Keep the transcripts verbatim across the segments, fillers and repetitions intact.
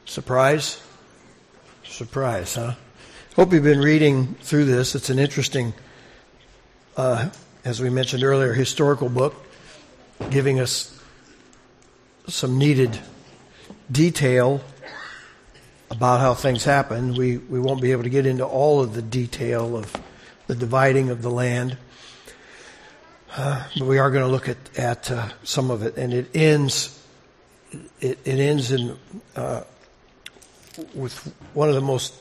Surprise? Surprise, huh? Hope you've been reading through this. It's an interesting, uh, as we mentioned earlier, historical book, giving us some needed detail about how things happen. We we won't be able to get into all of the detail of the dividing of the land, uh, but we are going to look at at uh, some of it, and it ends. It, it ends in uh, with one of the most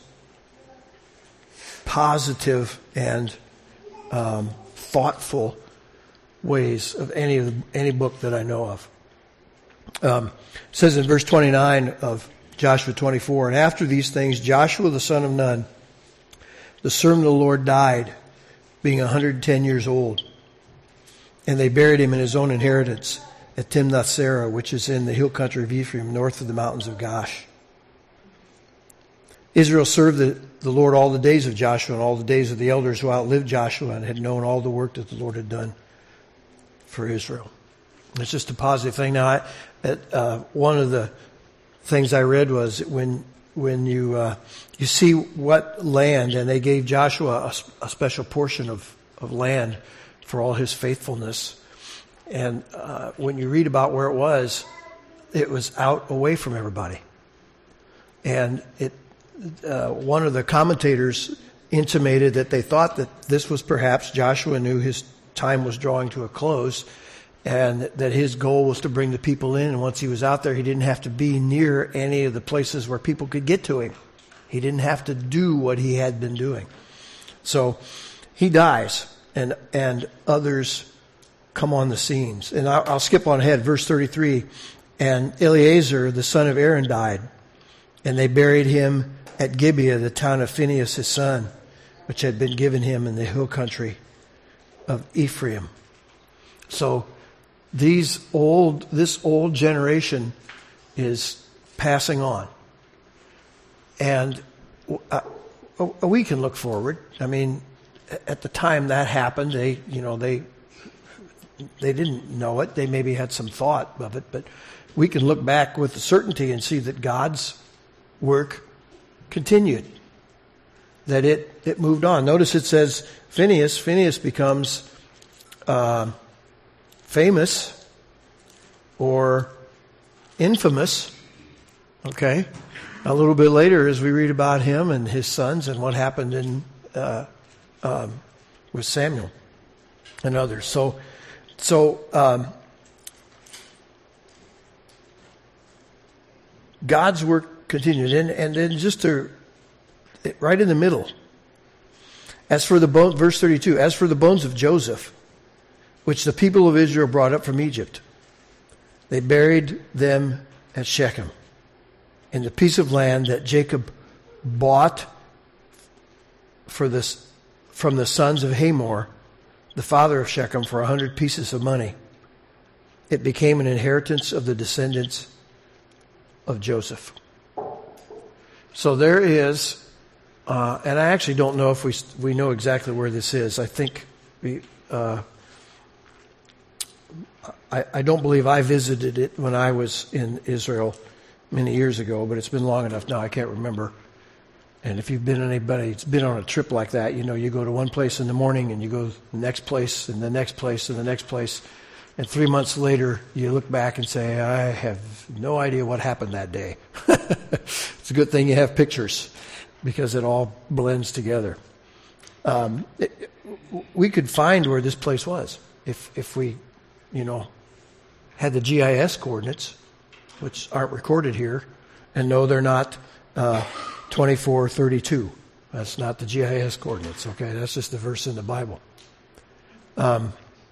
positive and um, thoughtful ways of any of the, any book that I know of. Um, it says in verse twenty-nine of Joshua twenty-four, and after these things, Joshua the son of Nun, the servant of the Lord, died, being one hundred ten years old, and they buried him in his own inheritance at Timnath-Serah, which is in the hill country of Ephraim, north of the mountains of Gash. Israel served the, the Lord all the days of Joshua and all the days of the elders who outlived Joshua and had known all the work that the Lord had done for Israel. It's just a positive thing. Now, I, at, uh, one of the things I read was when when you uh, you see what land, and they gave Joshua a, a special portion of, of land for all his faithfulness. And uh, when you read about where it was, it was out away from everybody. And it uh, one of the commentators intimated that they thought that this was perhaps Joshua knew his time was drawing to a close, and that his goal was to bring the people in. And once he was out there, he didn't have to be near any of the places where people could get to him. He didn't have to do what he had been doing. So he dies, and and others come on the scenes. And I'll, I'll skip on ahead. Verse thirty-three, and Eleazar, the son of Aaron, died, and they buried him at Gibeah, the town of Phinehas his son, which had been given him in the hill country of Ephraim. So these old, this old generation is passing on, and uh, we can look forward. I mean, at the time that happened, they, you know, they they didn't know it. They maybe had some thought of it, but we can look back with certainty and see that God's work continued, that it it moved on. Notice it says Phinehas. Phinehas becomes uh, famous or infamous, okay, a little bit later as we read about him and his sons and what happened in uh, um, with Samuel and others. So, so um, God's work continued, and and then just to right in the middle. As for the bone, verse thirty-two, as for the bones of Joseph, which the people of Israel brought up from Egypt, they buried them at Shechem, in the piece of land that Jacob bought for this from the sons of Hamor, the father of Shechem, for a hundred pieces of money. It became an inheritance of the descendants of Joseph. So there is, uh, and I actually don't know if we we know exactly where this is. I think we. Uh, I, I don't believe I visited it when I was in Israel many years ago, but it's been long enough now I can't remember. And if you've been anybody that's been on a trip like that, you know, you go to one place in the morning and you go to the next place and the next place and the next place. And three months later, you look back and say, I have no idea what happened that day. It's a good thing you have pictures because it all blends together. Um, it, we could find where this place was if if we, you know, had the G I S coordinates, which aren't recorded here, and no, they're not uh, twenty-four thirty-two. That's not the G I S coordinates, okay? That's just the verse in the Bible. Um,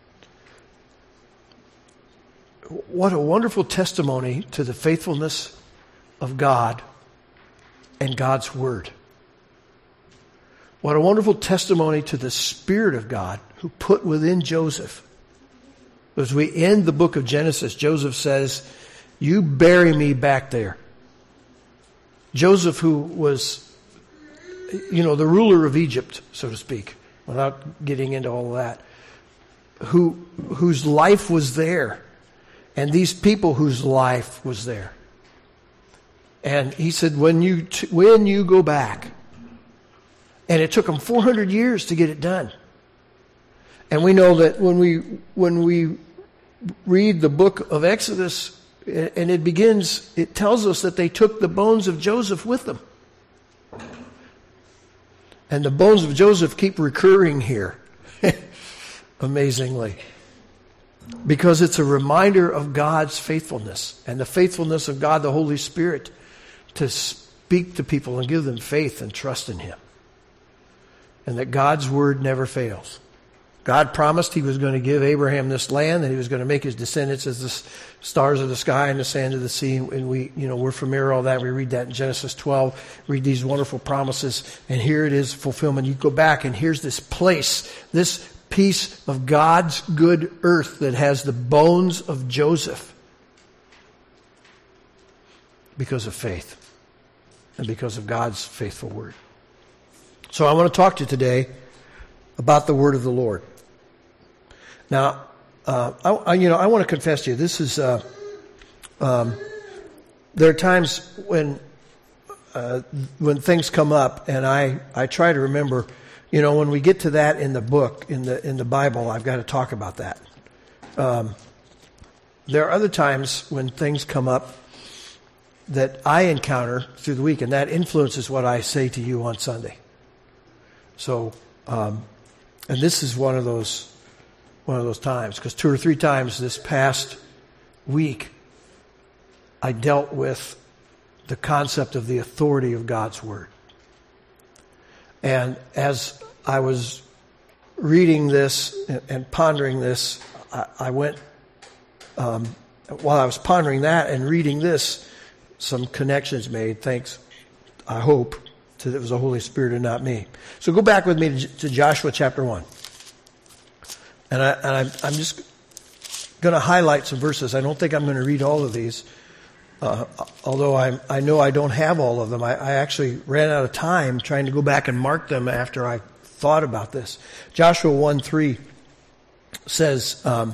what a wonderful testimony to the faithfulness of God and God's Word. What a wonderful testimony to the Spirit of God who put within Joseph. As we end the book of Genesis, Joseph says, you bury me back there. Joseph, who was, you know, the ruler of Egypt, so to speak, without getting into all of that, who whose life was there, and these people whose life was there. And he said, when you, t- when you go back, and it took them four hundred years to get it done. And we know that when we, when we read the book of Exodus, and it begins, it tells us that they took the bones of Joseph with them. And the bones of Joseph keep recurring here, amazingly. Because it's a reminder of God's faithfulness and the faithfulness of God, the Holy Spirit, to speak to people and give them faith and trust in Him. And that God's word never fails. God promised He was going to give Abraham this land, and He was going to make his descendants as the stars of the sky and the sand of the sea. And we, you know, we're familiar with all that. We read that in Genesis twelve. Read these wonderful promises, and here it is, fulfillment. You go back, and here's this place, this piece of God's good earth that has the bones of Joseph, because of faith and because of God's faithful word. So I want to talk to you today about the word of the Lord. Now, uh, I, I, you know, I want to confess to you, this is, uh, um, there are times when, uh, when things come up, and I, I try to remember, you know, when we get to that in the book, in the, in the Bible, I've got to talk about that. Um, there are other times when things come up that I encounter through the week, and that influences what I say to you on Sunday. So, um, and this is one of those, one of those times, because two or three times this past week, I dealt with the concept of the authority of God's word. And as I was reading this and, and pondering this, I, I went, um, while I was pondering that and reading this, some connections made, thanks, I hope, to that it was the Holy Spirit and not me. So go back with me to, to Joshua chapter one. And, I, and I'm, I'm just going to highlight some verses. I don't think I'm going to read all of these, uh, although I, I know I don't have all of them. I, I actually ran out of time trying to go back and mark them after I thought about this. Joshua one three says, um,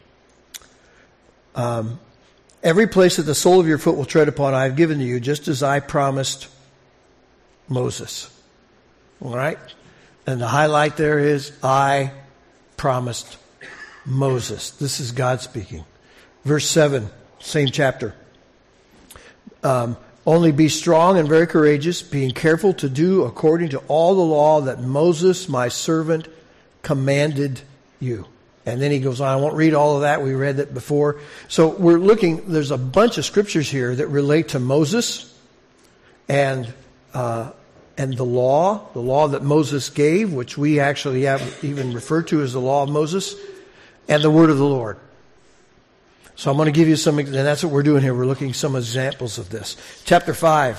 um, every place that the sole of your foot will tread upon, I have given to you, just as I promised Moses. All right? And the highlight there is, I promised Moses. This is God speaking. Verse seven, same chapter. Um, only be strong and very courageous, being careful to do according to all the law that Moses, my servant, commanded you. And then he goes on. I won't read all of that. We read that before. So we're looking, there's a bunch of scriptures here that relate to Moses and uh, and the law, the law that Moses gave, which we actually have even referred to as the law of Moses, and the word of the Lord. So I'm going to give you some, and that's what we're doing here. We're looking at some examples of this. Chapter five.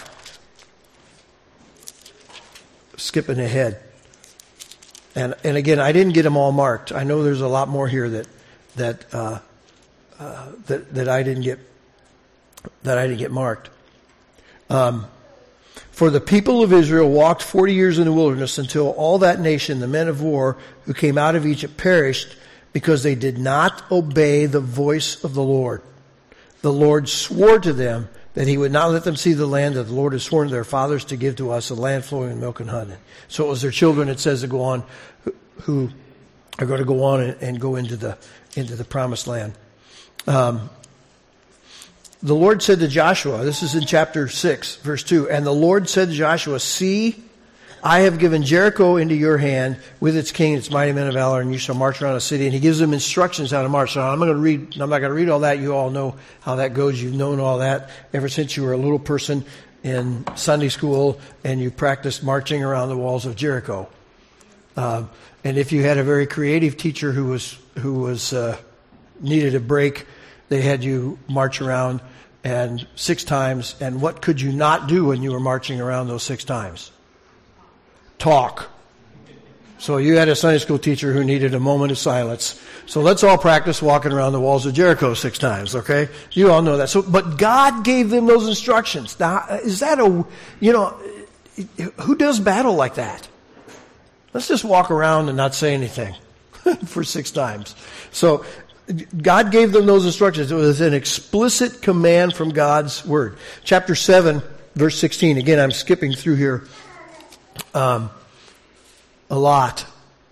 Skipping ahead. And and again, I didn't get them all marked. I know there's a lot more here that that uh, uh, that that I didn't get that I didn't get marked. Um, For the people of Israel walked forty years in the wilderness until all that nation, the men of war who came out of Egypt, perished because they did not obey the voice of the Lord. The Lord swore to them that He would not let them see the land that the Lord had sworn to their fathers to give to us, a land flowing with milk and honey. So it was their children, it says, to go on, who are going to go on and, and go into the into the promised land. Um, The Lord said to Joshua, this is in chapter six, verse two, and the Lord said to Joshua, see, I have given Jericho into your hand with its king, its mighty men of valor, and you shall march around the city. And he gives them instructions how to march. So I'm not going to read, I'm not going to read all that. You all know how that goes. You've known all that ever since you were a little person in Sunday school and you practiced marching around the walls of Jericho. Uh, and if you had a very creative teacher who was, who was, uh, needed a break, they had you march around and six times. And what could you not do when you were marching around those six times? Talk. So you had a Sunday school teacher who needed a moment of silence. So let's all practice walking around the walls of Jericho six times, okay? You all know that. So, but God gave them those instructions. Now, is that a, you know, who does battle like that? Let's just walk around and not say anything for six times. So God gave them those instructions. It was an explicit command from God's word. Chapter seven, verse sixteen. Again, I'm skipping through here um, a lot.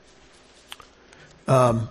Um,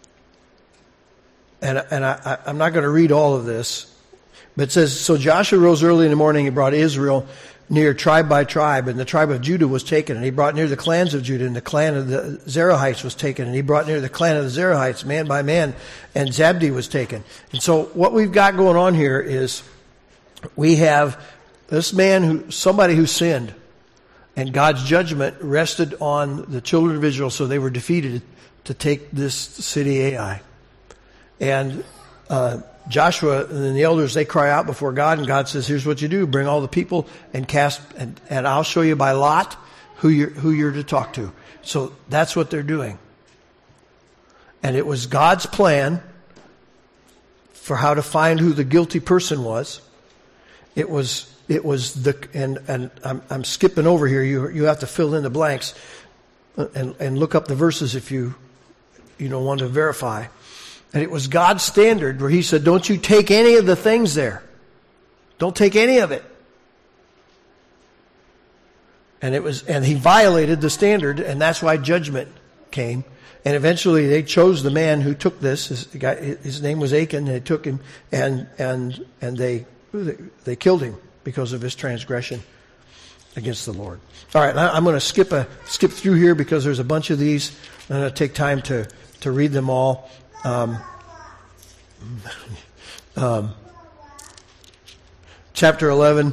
and and I, I'm not going to read all of this. But it says, so Joshua rose early in the morning and brought Israel near tribe by tribe, and the tribe of Judah was taken, and he brought near the clans of Judah, and the clan of the Zerahites was taken, and he brought near the clan of the Zerahites, man by man, and Zabdi was taken. And so what we've got going on here is we have this man, who somebody who sinned, and God's judgment rested on the children of Israel, so they were defeated to take this city Ai. And uh Joshua and the elders, they cry out before God, and God says, here's what you do. Bring all the people and cast, and, and I'll show you by lot who you're, who you're to talk to. So that's what they're doing. And it was God's plan for how to find who the guilty person was. It was, it was the, and, and I'm, I'm skipping over here. You, you have to fill in the blanks and, and look up the verses if you, you don't want to verify. And it was God's standard where he said, don't you take any of the things there. Don't take any of it. And it was, and he violated the standard, and that's why judgment came. And eventually they chose the man who took this. His, guy, his name was Achan, and they took him, and, and, and they, they killed him because of his transgression against the Lord. All right, I'm going to skip a, skip through here because there's a bunch of these. I'm going to take time to, to read them all. Um, um, chapter eleven,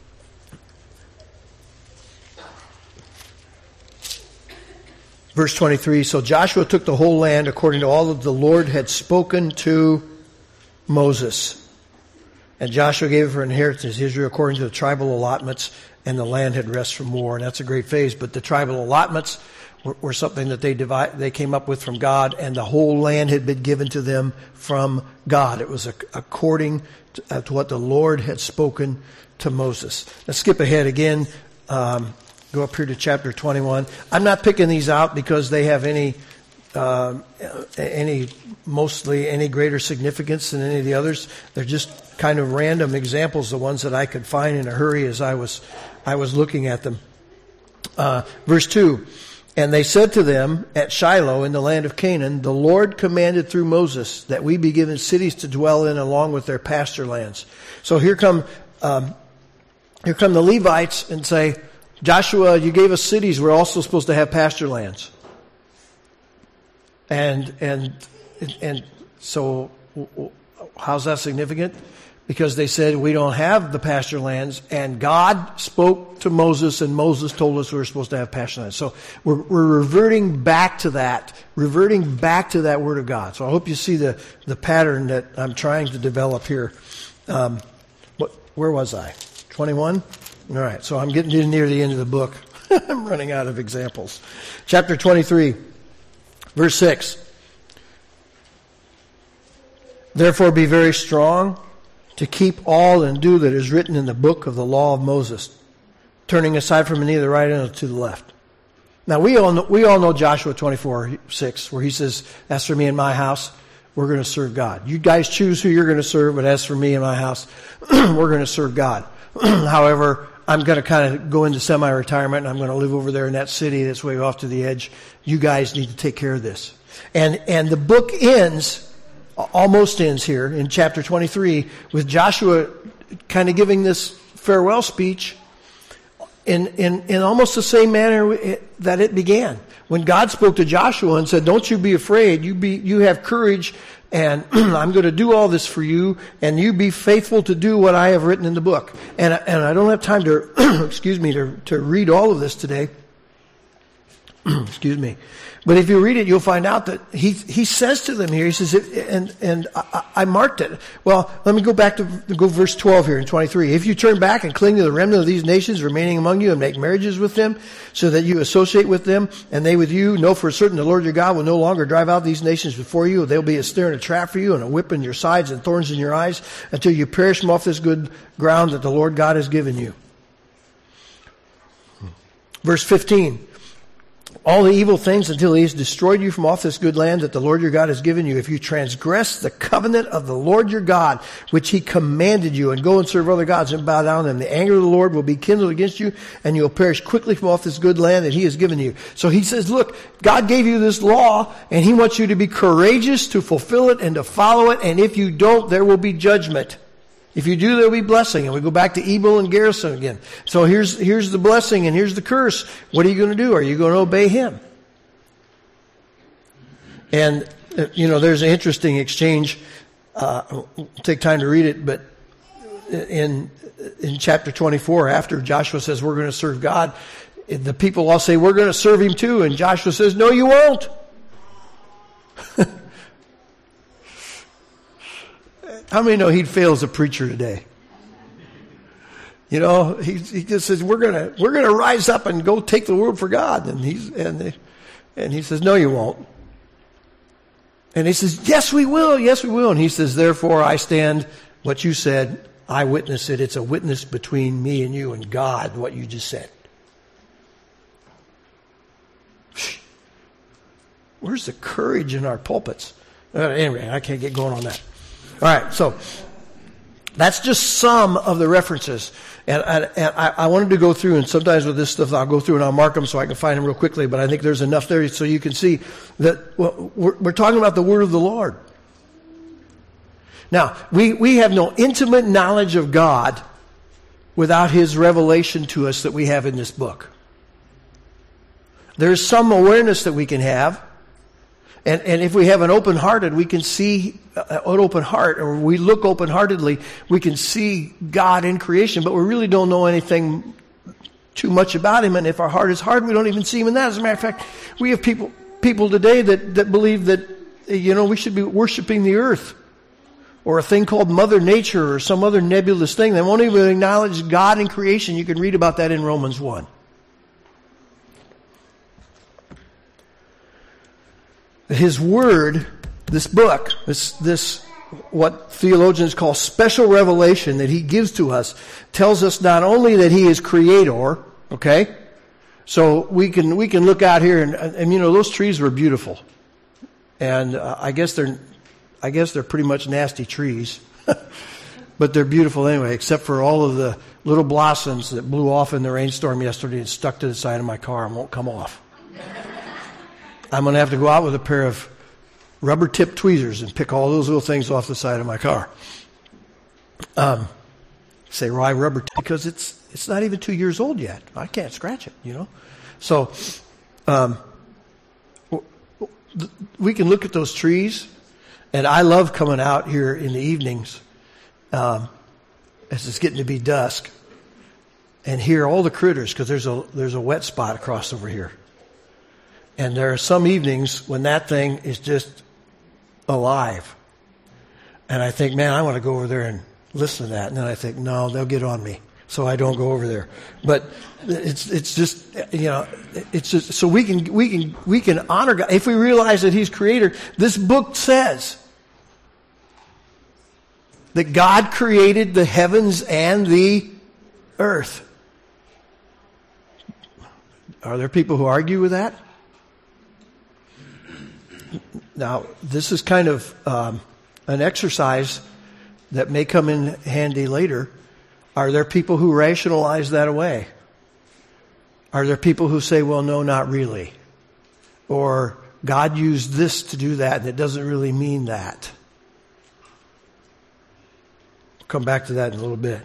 verse twenty-three. So Joshua took the whole land according to all that the Lord had spoken to Moses. And Joshua gave it for inheritance to Israel according to the tribal allotments, and the land had rest from war. And that's a great phase. But the tribal allotments were, were something that they divide, they came up with from God, and the whole land had been given to them from God. It was a, according to, uh, to what the Lord had spoken to Moses. Let's skip ahead again. Um, go up here to chapter twenty-one. I'm not picking these out because they have any, uh, any mostly any greater significance than any of the others. They're just kind of random examples, the ones that I could find in a hurry as I was, I was looking at them. Uh, verse two. And they said to them at Shiloh in the land of Canaan, the Lord commanded through Moses that we be given cities to dwell in along with their pasture lands. So here come, um, here come the Levites and say, Joshua, you gave us cities. We're also supposed to have pasture lands. And, and, and so how's that significant? Because they said we don't have the pasture lands, and God spoke to Moses, and Moses told us we were supposed to have pasture lands. So we're, we're reverting back to that, reverting back to that word of God. So I hope you see the, the pattern that I'm trying to develop here. Um, what, where was I? twenty-one? All right, so I'm getting near the end of the book. I'm running out of examples. Chapter twenty-three, verse six. Therefore be very strong to keep all and do that is written in the book of the law of Moses, turning aside from neither the right end or to the left. Now we all know, we all know Joshua twenty-four six, where he says, as for me and my house, we're going to serve God. You guys choose who you're going to serve, but as for me and my house, we're going to serve God. However, I'm going to kind of go into semi-retirement, and I'm going to live over there in that city that's way off to the edge. You guys need to take care of this. And and the book ends, almost ends here in chapter twenty-three, with Joshua kind of giving this farewell speech in, in, in almost the same manner it, that it began. When God spoke to Joshua and said, don't you be afraid, you be you have courage, and I'm going to do all this for you, and you be faithful to do what I have written in the book. And, and I don't have time to, excuse me, to, to read all of this today. Excuse me. But if you read it, you'll find out that he he says to them here, he says, and and I, I marked it. Well, let me go back to go verse twelve here in twenty-three. If you turn back and cling to the remnant of these nations remaining among you and make marriages with them, so that you associate with them and they with you, know for certain the Lord your God will no longer drive out these nations before you. They'll be a snare and a trap for you, and a whip in your sides and thorns in your eyes, until you perish from off this good ground that the Lord God has given you. Verse fifteen. all the evil things until he has destroyed you from off this good land that the Lord your God has given you. If you transgress the covenant of the Lord your God, which he commanded you, and go and serve other gods and bow down to them, the anger of the Lord will be kindled against you, and you will perish quickly from off this good land that he has given you. So he says, look, God gave you this law, and he wants you to be courageous to fulfill it and to follow it, and if you don't, there will be judgment. If you do, there will be blessing. And we go back to Ebal and Garrison again. So here's, here's the blessing and here's the curse. What are you going to do? Are you going to obey him? And, uh, you know, there's an interesting exchange. Uh, we'll take time to read it, but in, in chapter twenty-four, after Joshua says, we're going to serve God, the people all say, we're going to serve him too. And Joshua says, no, you won't. How many know he'd fail as a preacher today? You know, he, he just says, we're going to, we're going to rise up and go take the world for God. And he's, and they, and he says, no, you won't. And he says, yes, we will. Yes, we will. And he says, therefore I stand, what you said, I witness it. It's a witness between me and you and God, what you just said. Where's the courage in our pulpits? Uh, anyway, I can't get going on that. All right, so that's just some of the references. And, and, and I, I wanted to go through, and sometimes with this stuff I'll go through and I'll mark them so I can find them real quickly, but I think there's enough there so you can see that well, we're, we're talking about the word of the Lord. Now, we, we have no intimate knowledge of God without his revelation to us that we have in this book. There's some awareness that we can have. And, and if we have an open hearted, we can see an open heart, or we look open heartedly, we can see God in creation, but we really don't know anything too much about him. And if our heart is hard, we don't even see him in that. As a matter of fact, we have people, people today that, that believe that, you know, we should be worshiping the earth or a thing called Mother Nature or some other nebulous thing. They won't even acknowledge God in creation. You can read about that in Romans one. His word, this book, this, this, what theologians call special revelation that he gives to us, tells us not only that he is creator, okay? So we can, we can look out here and, and you know, those trees were beautiful. And uh, I guess they're, I guess they're pretty much nasty trees. But they're beautiful anyway, except for all of the little blossoms that blew off in the rainstorm yesterday and stuck to the side of my car and won't come off. I'm going to have to go out with a pair of rubber-tipped tweezers and pick all those little things off the side of my car. Um, say, why rubber tip? Because it's it's not even two years old yet. I can't scratch it, you know. So um, we can look at those trees, and I love coming out here in the evenings um, as it's getting to be dusk and hear all the critters, because there's a there's a wet spot across over here. And there are some evenings when that thing is just alive. And I think, man, I want to go over there and listen to that. And then I think, no, they'll get on me. So I don't go over there. But it's it's just, you know, it's just, so we can we can we can honor God. If we realize that he's creator, this book says that God created the heavens and the earth. Are there people who argue with that? Now, this is kind of um, an exercise that may come in handy later. Are there people who rationalize that away? Are there people who say, well, no, not really? Or God used this to do that, and it doesn't really mean that. We'll come back to that in a little bit.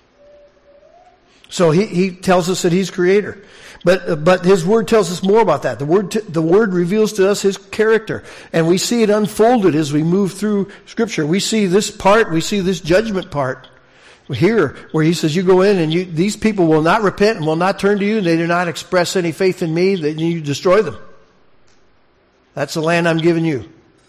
So he, he tells us that he's creator. But but his word tells us more about that. The word t- the word reveals to us his character, and we see it unfolded as we move through Scripture. We see this part, we see this judgment part here, where he says, "You go in, and you, these people will not repent and will not turn to you, and they do not express any faith in me. Then you destroy them. That's the land I'm giving you."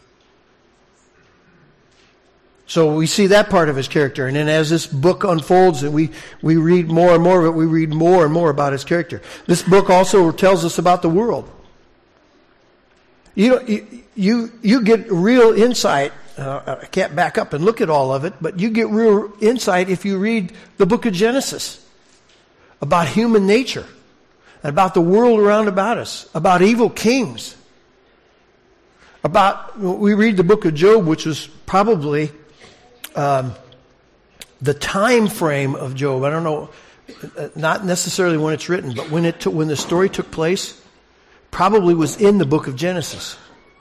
So we see that part of his character. And then as this book unfolds and we, we read more and more of it, we read more and more about his character. This book also tells us about the world. You know, you, you, you get real insight. Uh, I can't back up and look at all of it, but you get real insight if you read the book of Genesis about human nature. and about the world around about us, about evil kings, about, we read the book of Job, which was probably um, the time frame of Job. I don't know, not necessarily when it's written, but when it took, when the story took place, probably was in the book of Genesis.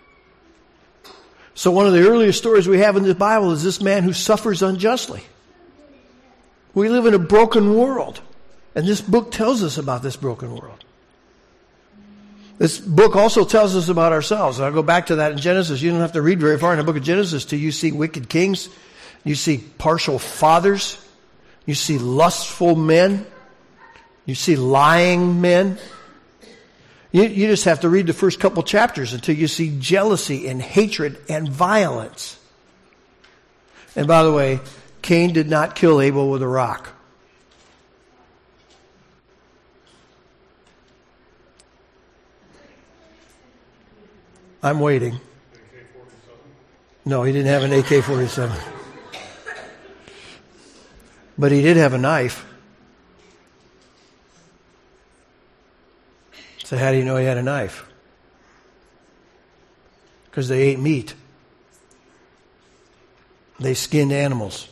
So one of the earliest stories we have in the Bible is this man who suffers unjustly. We live in a broken world, and this book tells us about this broken world. This book also tells us about ourselves. And I'll go back to that in Genesis. You don't have to read very far in the book of Genesis till you see wicked kings, you see partial fathers, you see lustful men, you see lying men. You, you just have to read the first couple chapters until you see jealousy and hatred and violence. And by the way, Cain did not kill Abel with a rock. I'm waiting. No, he didn't have an A K forty-seven. But he did have a knife. So how do you know he had a knife? Because they ate meat. They skinned animals.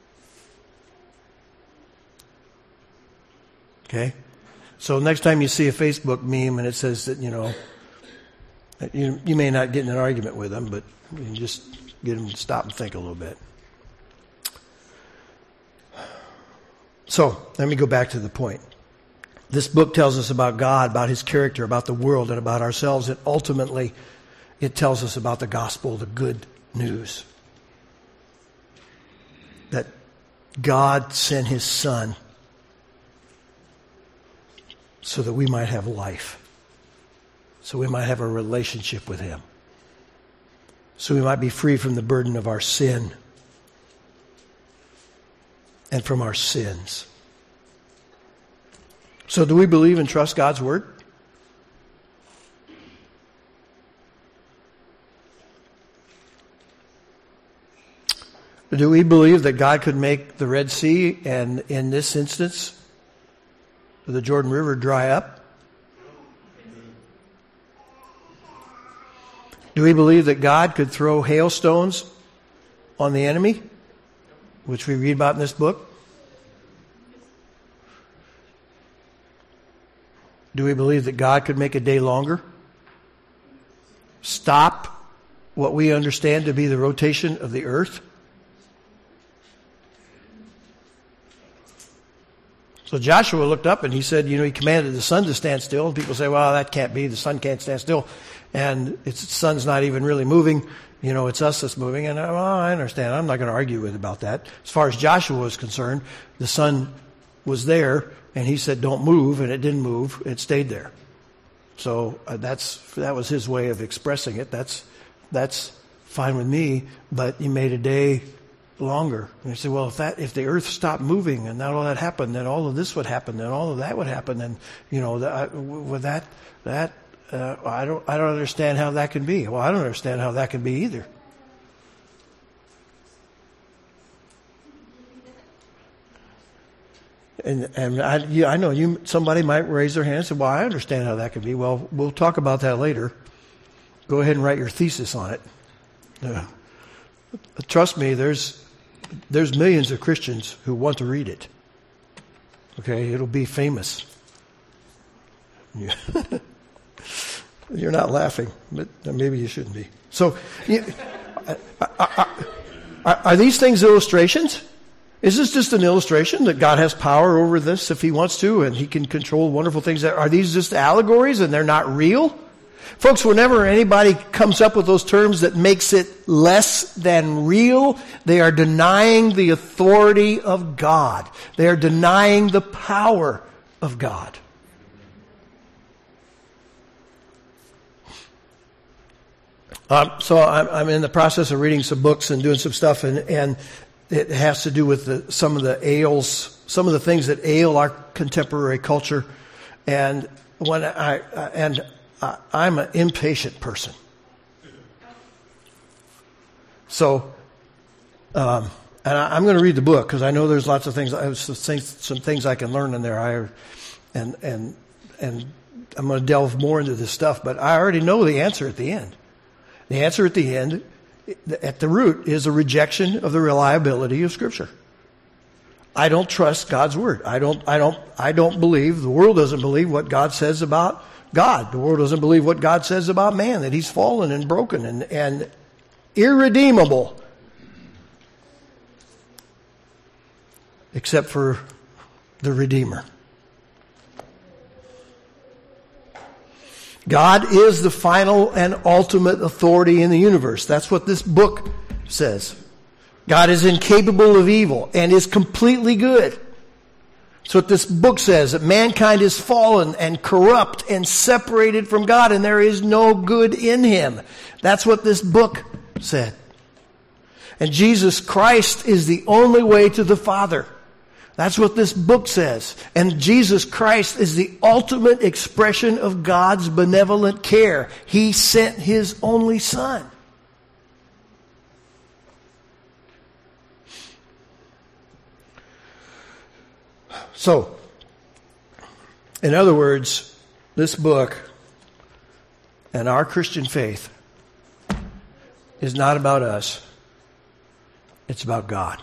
Okay? So next time you see a Facebook meme and it says that, you know, you, you may not get in an argument with them, but you can just get them to stop and think a little bit. So let me go back to the point. This book tells us about God, about His character, about the world, and about ourselves. And ultimately, it tells us about the gospel, the good news. That God sent His Son so that we might have life. So we might have a relationship with Him. So we might be free from the burden of our sin and from our sins. So do we believe and trust God's Word? Do we believe that God could make the Red Sea and, in this instance, the Jordan River dry up? Do we believe that God could throw hailstones on the enemy, which we read about in this book? Do we believe that God could make a day longer? Stop what we understand to be the rotation of the earth? So Joshua looked up and he said, you know, he commanded the sun to stand still. And people say, well, that can't be. The sun can't stand still. And it's, the sun's not even really moving. You know, it's us that's moving. And well, I understand. I'm not going to argue with about that. As far as Joshua was concerned, the sun was there. And he said, don't move, and it didn't move. It stayed there. So uh, that's that was his way of expressing it. That's that's fine with me, but he made a day longer. And he said, well, if that if the earth stopped moving and not all that happened, then all of this would happen, then all of that would happen, and you know, that, with that that uh, I don't I don't understand how that can be. Well, I don't understand how that can be either. And, and I, yeah, I know you. Somebody might raise their hand and say, well, I understand how that could be. Well, we'll talk about that later. Go ahead and write your thesis on it. Uh, trust me, there's there's millions of Christians who want to read it. Okay, it'll be famous. You're not laughing, but maybe you shouldn't be. So, you, are, are, are these things illustrations? Is this just an illustration that God has power over this if He wants to, and He can control wonderful things? Are these just allegories and they're not real? Folks, whenever anybody comes up with those terms that makes it less than real, they are denying the authority of God. They are denying the power of God. Um, so I'm, I'm in the process of reading some books and doing some stuff, and, and it has to do with the, some of the ails, some of the things that ail our contemporary culture. And when I and I, I'm an impatient person, so um, and I, I'm going to read the book because I know there's lots of things, some things, some things I can learn in there. I and and and I'm going to delve more into this stuff, but I already know the answer at the end. The answer at the end, at the root, is a rejection of the reliability of Scripture. I don't trust God's word. I don't, I don't, I don't believe, the world doesn't believe what God says about God. The world doesn't believe what God says about man, that he's fallen and broken and, and irredeemable. Except for the Redeemer. God is the final and ultimate authority in the universe. That's what this book says. God is incapable of evil and is completely good. That's what this book says, that mankind is fallen and corrupt and separated from God, and there is no good in him. That's what this book said. And Jesus Christ is the only way to the Father. That's what this book says. And Jesus Christ is the ultimate expression of God's benevolent care. He sent his only Son. So, in other words, this book and our Christian faith is not about us. It's about God.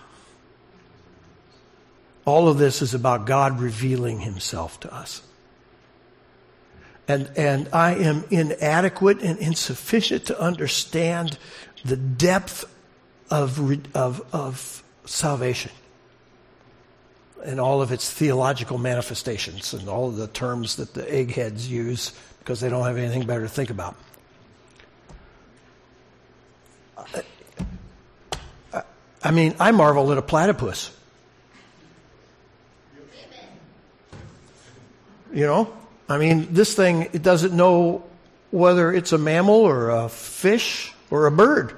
All of this is about God revealing himself to us. And, and I am inadequate and insufficient to understand the depth of, of, of salvation and all of its theological manifestations and all of the terms that the eggheads use because they don't have anything better to think about. I, I mean, I marvel at a platypus. You know, I mean, this thing, it doesn't know whether it's a mammal or a fish or a bird.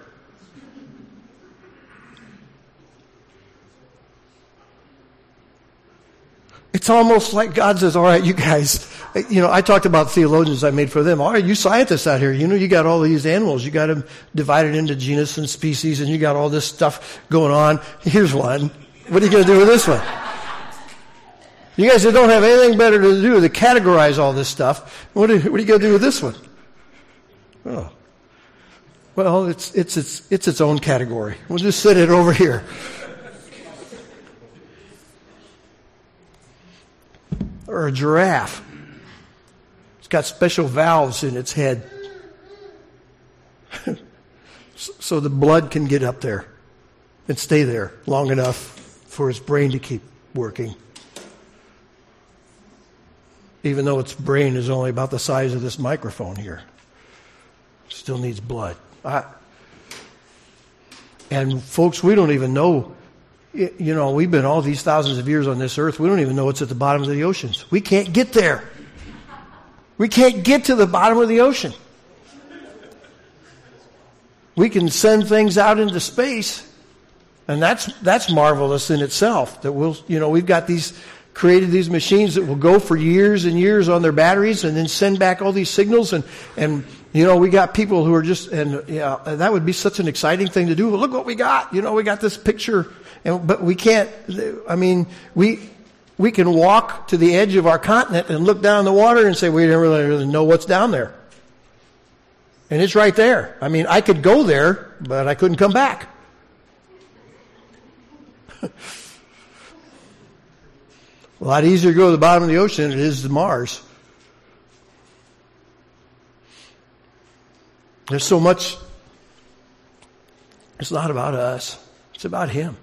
It's almost like God says, all right, you guys, you know, I talked about theologians I made for them. All right, you scientists out here, you know, you got all these animals. You got them divided into genus and species, and you got all this stuff going on. Here's one. What are you going to do with this one? You guys that don't have anything better to do to categorize all this stuff, what are, what are you going to do with this one? Oh. Well, it's, it's, it's, it's its own category. We'll just set it over here. Or a giraffe. It's got special valves in its head. So the blood can get up there and stay there long enough for its brain to keep working. Even though its brain is only about the size of this microphone here. Still needs blood. I, and folks, we don't even know, you know, we've been all these thousands of years on this earth. We don't even know what's at the bottom of the oceans. We can't get there. We can't get to the bottom of the ocean. We can send things out into space, and that's that's marvelous in itself. That we'll, you know, we've got these created these machines that will go for years and years on their batteries and then send back all these signals. And, and you know, we got people who are just, and yeah, that would be such an exciting thing to do. Well, look what we got. You know, we got this picture, and, but we can't, I mean, we, we can walk to the edge of our continent and look down the water and say, we don't really, really know what's down there. And it's right there. I mean, I could go there, but I couldn't come back. A lot easier to go to the bottom of the ocean than it is to Mars. There's so much. It's not about us. It's about Him.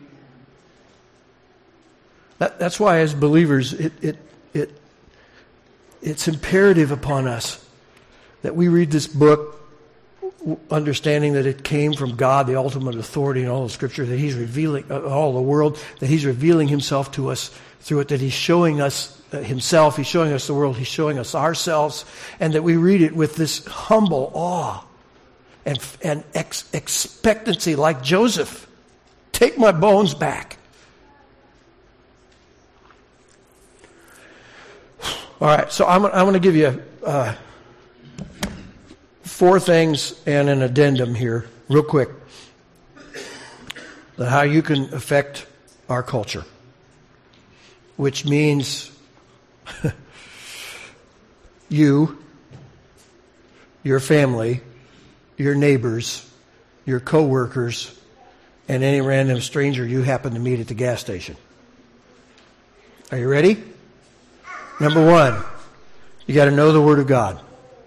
That, that's why, as believers, it, it it it's imperative upon us that we read this book, understanding that it came from God, the ultimate authority in all of Scripture, that He's revealing uh, all the world, that He's revealing Himself to us through it, that He's showing us uh, Himself, He's showing us the world, He's showing us ourselves, and that we read it with this humble awe and, and ex- expectancy, like Joseph. Take my bones back. All right, so I'm, I'm going to give you uh, four things and an addendum here, real quick, how you can affect our culture. Which means you, your family, your neighbors, your coworkers, and any random stranger you happen to meet at the gas station. Are you ready? Number one, you got to know the Word of God.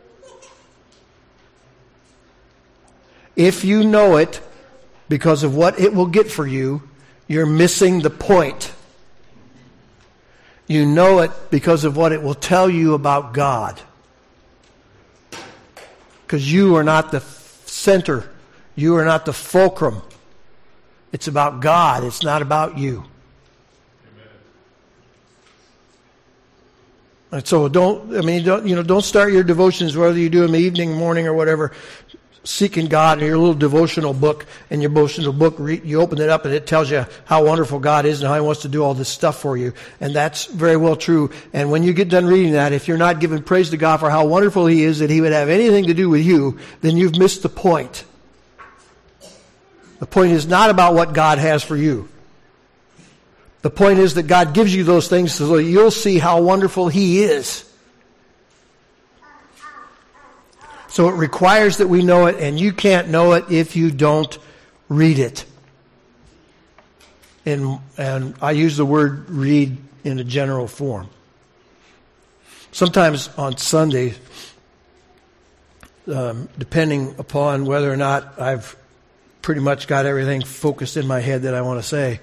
If you know it because of what it will get for you, you're missing the point. You know it because of what it will tell you about God. Because you are not the center. You are not the fulcrum. It's about God. It's not about you. And so don't, I mean, don't, you know, don't start your devotions, whether you do them evening, morning, or whatever, seeking God in your little devotional book. And your devotional book, you open it up and it tells you how wonderful God is and how He wants to do all this stuff for you. And that's very well true. And when you get done reading that, if you're not giving praise to God for how wonderful He is, that He would have anything to do with you, then you've missed the point. The point is not about what God has for you. The point is that God gives you those things so that you'll see how wonderful He is. So it requires that we know it, and you can't know it if you don't read it. And, and I use the word read in a general form. Sometimes on Sunday, um, depending upon whether or not I've pretty much got everything focused in my head that I want to say,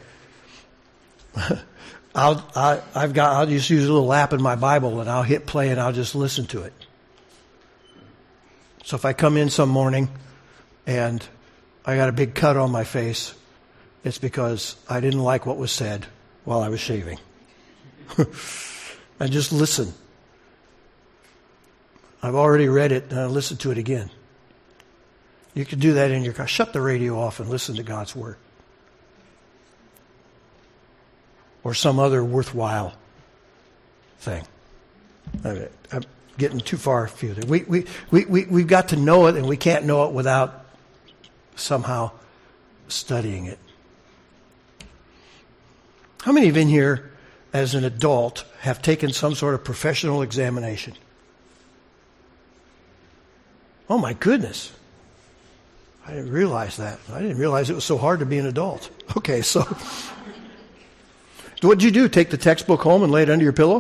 I'll, I, I've got, I'll just use a little app in my Bible and I'll hit play and I'll just listen to it. So if I come in some morning and I got a big cut on my face, it's because I didn't like what was said while I was shaving. And just listen. I've already read it and I listen to it again. You can do that in your car. Shut the radio off and listen to God's Word. Or some other worthwhile thing. I'm getting too far afield. We, we, we, we, we've got to know it, and we can't know it without somehow studying it. How many of you in here, as an adult, have taken some sort of professional examination? Oh, my goodness. I didn't realize that. I didn't realize it was so hard to be an adult. Okay, so what'd you do? Take the textbook home and lay it under your pillow?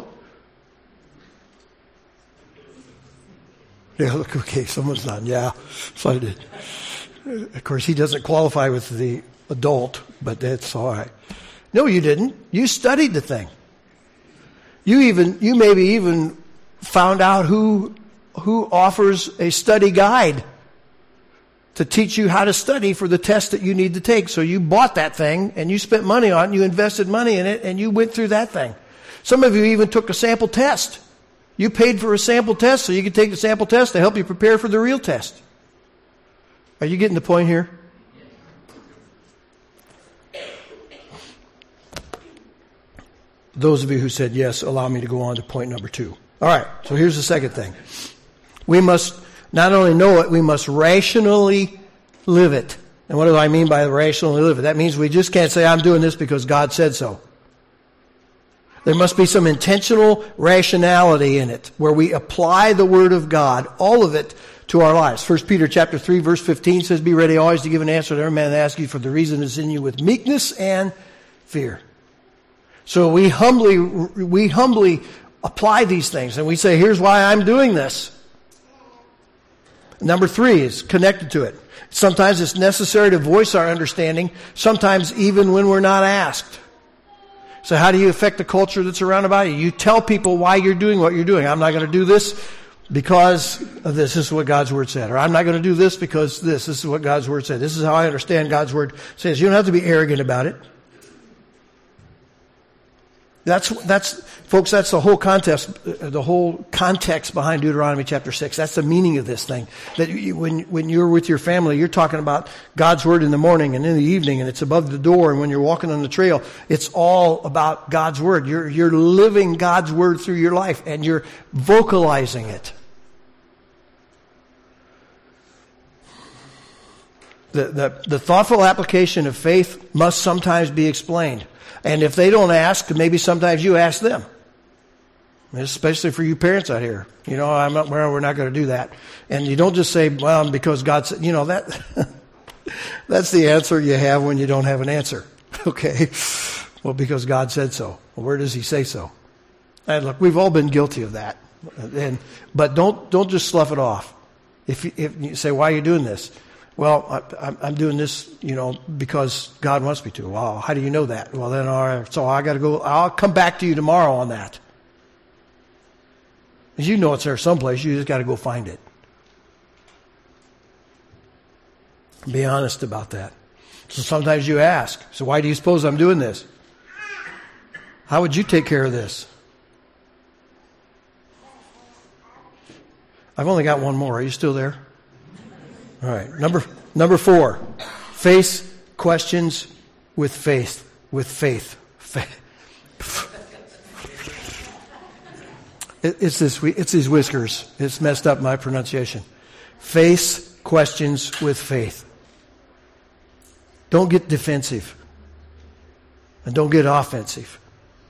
Yeah, look, okay, someone's not. Yeah, so I did. Of course, he doesn't qualify with the adult, but that's all right. No, you didn't. You studied the thing. You even, you maybe even found out who, who offers a study guide to teach you how to study for the test that you need to take. So you bought that thing and you spent money on it, you invested money in it, and you went through that thing. Some of you even took a sample test. You paid for a sample test so you could take the sample test to help you prepare for the real test. Are you getting the point here? Those of you who said yes, allow me to go on to point number two. All right, so here's the second thing. We must not only know it, we must rationally live it. And what do I mean by rationally live it? That means we just can't say, I'm doing this because God said so. There must be some intentional rationality in it, where we apply the Word of God, all of it, to our lives. First Peter chapter three, verse fifteen says, be ready always to give an answer to every man that asks you for the reason that's in you with meekness and fear. So we humbly, we humbly apply these things, and we say, here's why I'm doing this. Number three is connected to it. Sometimes it's necessary to voice our understanding, sometimes even when we're not asked. So how do you affect the culture that's around about you? You tell people why you're doing what you're doing. I'm not going to do this because of this. This is what God's Word said. Or I'm not going to do this because this. This is what God's Word said. This is how I understand God's Word says. You don't have to be arrogant about it. That's, that's, folks, that's the whole context, the whole context behind Deuteronomy chapter six. That's the meaning of this thing. That you, when, when you're with your family, you're talking about God's Word in the morning and in the evening, and it's above the door, and when you're walking on the trail, it's all about God's Word. You're, you're living God's Word through your life, and you're vocalizing it. The, the, the thoughtful application of faith must sometimes be explained. And if they don't ask, maybe sometimes you ask them. Especially for you parents out here. You know, I'm not, well, we're not going to do that. And you don't just say, well, because God said, you know, that that's the answer you have when you don't have an answer. Okay. Well, because God said so. Well, where does he say so? And look, we've all been guilty of that. And, but don't, don't just slough it off. If you, if you say, why are you doing this? Well, I, I'm doing this, you know, because God wants me to. Well, how do you know that? Well, then, all right, so I got to go, I'll come back to you tomorrow on that. You know it's there someplace. You just got to go find it. Be honest about that. So sometimes you ask, so why do you suppose I'm doing this? How would you take care of this? I've only got one more. Are you still there? All right. Number number four. Face questions with faith. With faith. Faith. It's this. It's these whiskers. It's messed up my pronunciation. Face questions with faith. Don't get defensive. And don't get offensive.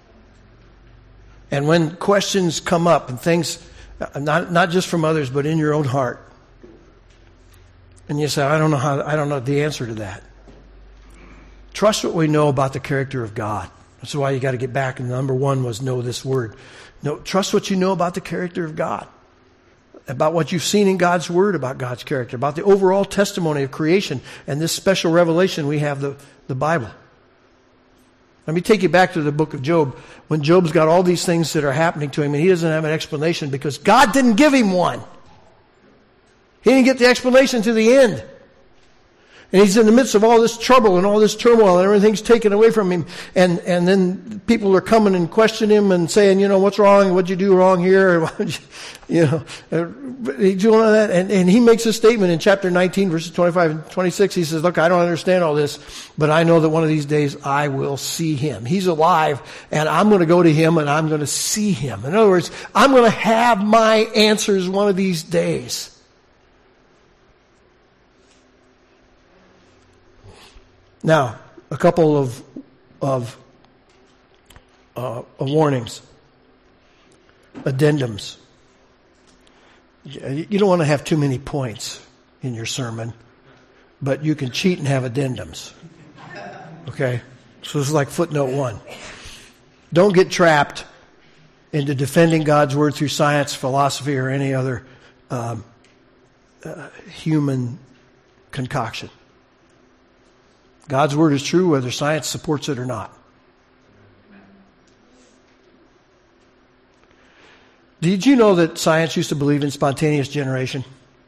And when questions come up and things, not not just from others, but in your own heart, and you say, I don't know how, I don't know the answer to that. Trust what we know about the character of God. That's why you got to get back. And number one was know this word. No, trust what you know about the character of God, about what you've seen in God's word about God's character, about the overall testimony of creation and this special revelation we have, the, the Bible. Let me take you back to the book of Job. When Job's got all these things that are happening to him and he doesn't have an explanation because God didn't give him one. He didn't get the explanation to the end. And he's in the midst of all this trouble and all this turmoil and everything's taken away from him. And, and then people are coming and questioning him and saying, you know, what's wrong? What'd you do wrong here? You know, he's doing all that. And, and he makes a statement in chapter nineteen, verses twenty-five and twenty-six. He says, look, I don't understand all this, but I know that one of these days I will see him. He's alive and I'm going to go to him and I'm going to see him. In other words, I'm going to have my answers one of these days. Now, a couple of of, uh, of warnings, addendums. You don't want to have too many points in your sermon, but you can cheat and have addendums. Okay? So this is like footnote one. Don't get trapped into defending God's word through science, philosophy, or any other um, uh, human concoction. God's word is true whether science supports it or not. Did you know that science used to believe in spontaneous generation?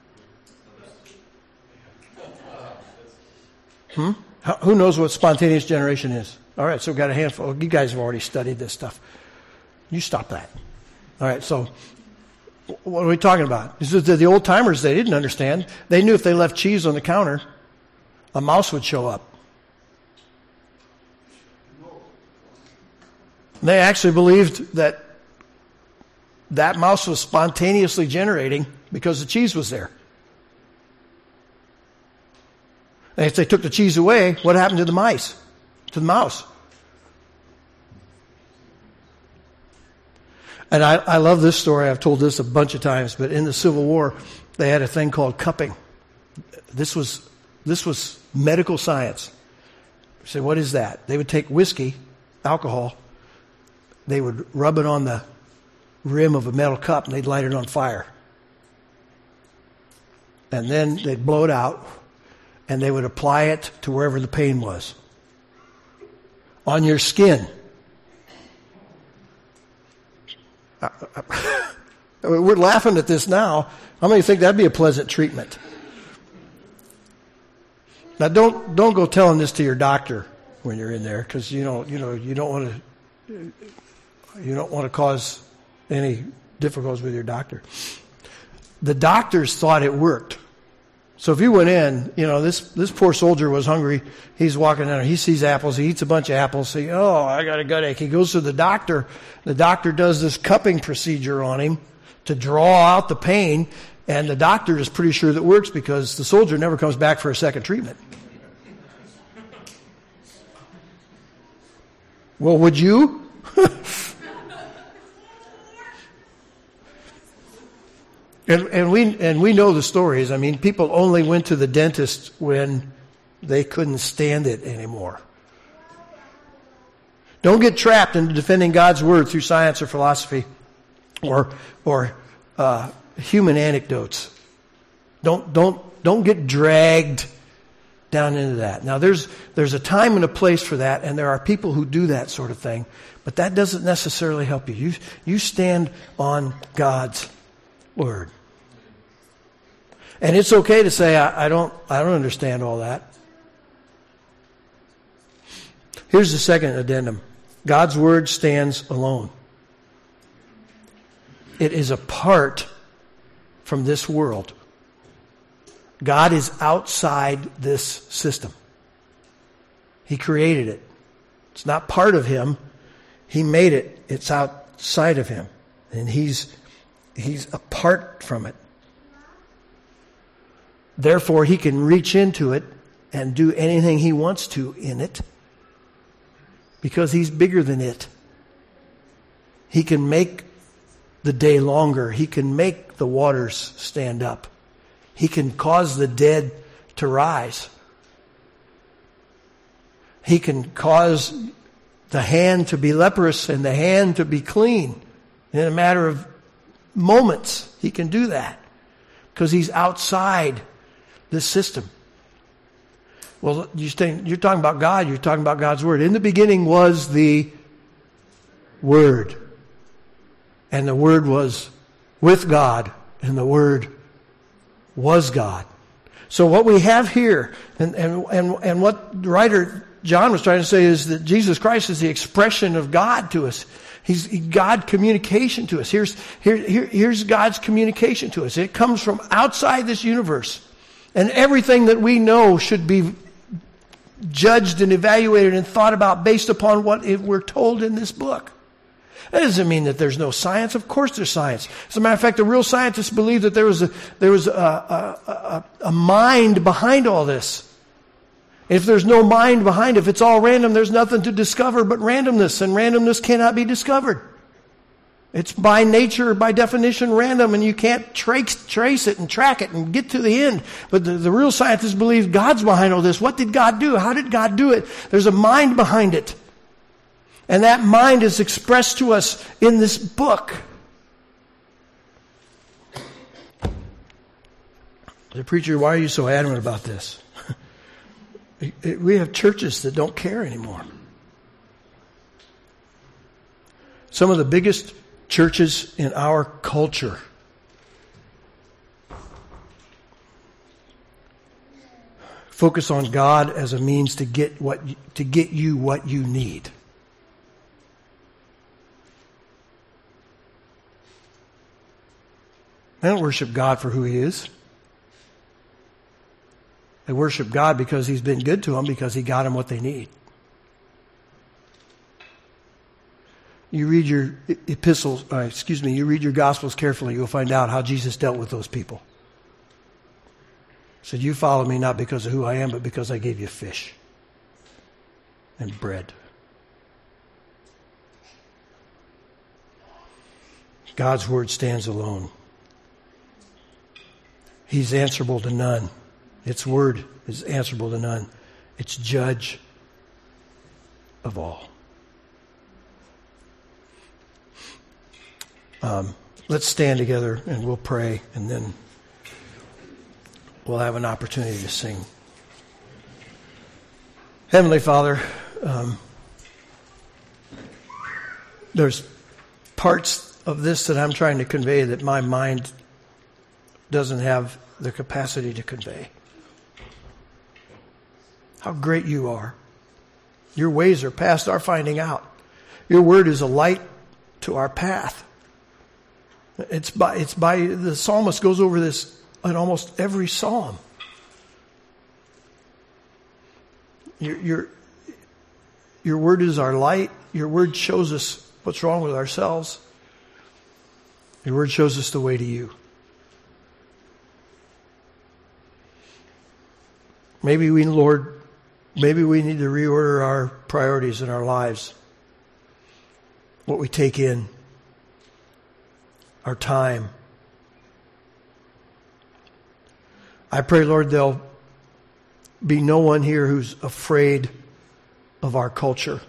Hmm? How, who knows what spontaneous generation is? All right, so we've got a handful. You guys have already studied this stuff. You stop that. All right, so what are we talking about? This is the, the old timers, they didn't understand. They knew if they left cheese on the counter, a mouse would show up. They actually believed that that mouse was spontaneously generating because the cheese was there. And if they took the cheese away, what happened to the mice? To the mouse? And I, I love this story. I've told this a bunch of times, but in the Civil War, they had a thing called cupping. This was this was medical science. You say, what is that? They would take whiskey, alcohol, they would rub it on the rim of a metal cup and they'd light it on fire. And then they'd blow it out and they would apply it to wherever the pain was. On your skin. We're laughing at this now. How many think that'd be a pleasant treatment? Now don't don't go telling this to your doctor when you're in there, because you know you know you don't want to you don't want to cause any difficulties with your doctor. The doctors thought it worked. So if you went in, you know, this, this poor soldier was hungry. He's walking down, he sees apples, he eats a bunch of apples, say, oh, I got a gut ache. He goes to the doctor. The doctor does this cupping procedure on him to draw out the pain, and the doctor is pretty sure that works because the soldier never comes back for a second treatment. Well, would you? And, and we and we know the stories. I mean, people only went to the dentist when they couldn't stand it anymore. Don't get trapped into defending God's word through science or philosophy or or uh, human anecdotes. Don't don't don't get dragged down into that. Now, there's there's a time and a place for that, and there are people who do that sort of thing, but that doesn't necessarily help you. You you stand on God's word. And it's okay to say, I, I don't I don't understand all that. Here's the second addendum. God's word stands alone. It is apart from this world. God is outside this system. He created it. It's not part of him. He made it. It's outside of him. And he's he's apart from it. Therefore, he can reach into it and do anything he wants to in it because he's bigger than it. He can make the day longer. He can make the waters stand up. He can cause the dead to rise. He can cause the hand to be leprous and the hand to be clean in a matter of moments. He can do that because he's outside this system. Well, you stay, you're talking about God, you're talking about God's word. In the beginning was the Word. And the Word was with God, and the Word was God. So what we have here, and, and, and, and what the writer John was trying to say is that Jesus Christ is the expression of God to us. He's God communication to us. Here's, here, here, here's God's communication to us. It comes from outside this universe. And everything that we know should be judged and evaluated and thought about based upon what we're told in this book. That doesn't mean that there's no science. Of course there's science. As a matter of fact, the real scientists believe that there was a, there was a, a, a, a mind behind all this. If there's no mind behind it, if it's all random, there's nothing to discover but randomness, and randomness cannot be discovered. It's by nature, by definition, random, and you can't trace, trace it and track it and get to the end. But the, the real scientists believe God's behind all this. What did God do? How did God do it? There's a mind behind it. And that mind is expressed to us in this book. The preacher, why are you so adamant about this? We have churches that don't care anymore. Some of the biggest churches in our culture focus on God as a means to get what to get you what you need. They don't worship God for who He is. They worship God because He's been good to them, because He got them what they need. You read your epistles, uh, excuse me, you read your Gospels carefully, you'll find out how Jesus dealt with those people. He said, you follow me not because of who I am, but because I gave you fish and bread. God's word stands alone. He's answerable to none. Its word is answerable to none. It's judge of all. Um, let's stand together and we'll pray, and then we'll have an opportunity to sing. Heavenly Father, um, there's parts of this that I'm trying to convey that my mind doesn't have the capacity to convey. How great you are. Your ways are past our finding out. Your word is a light to our path. It's by, it's by, the psalmist goes over this in almost every psalm. Your, your, your word is our light. Your word shows us what's wrong with ourselves. Your word shows us the way to you. Maybe we, Lord, maybe we need to reorder our priorities in our lives. What we take in, our time, I pray, Lord, there'll be no one here who's afraid of our culture.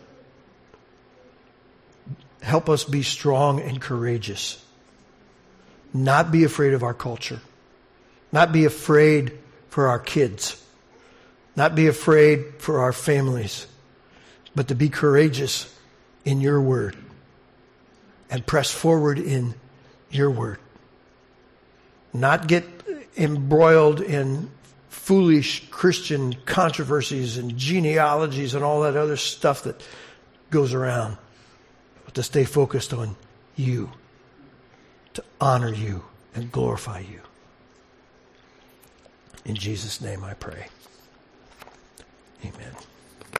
Help us be strong and courageous. Not be afraid of our culture. Not be afraid for our kids. Not be afraid for our families. But to be courageous in your word. And press forward in your word. Not get embroiled in foolish Christian controversies and genealogies and all that other stuff that goes around. But to stay focused on you. To honor you and glorify you. In Jesus' name I pray. Amen.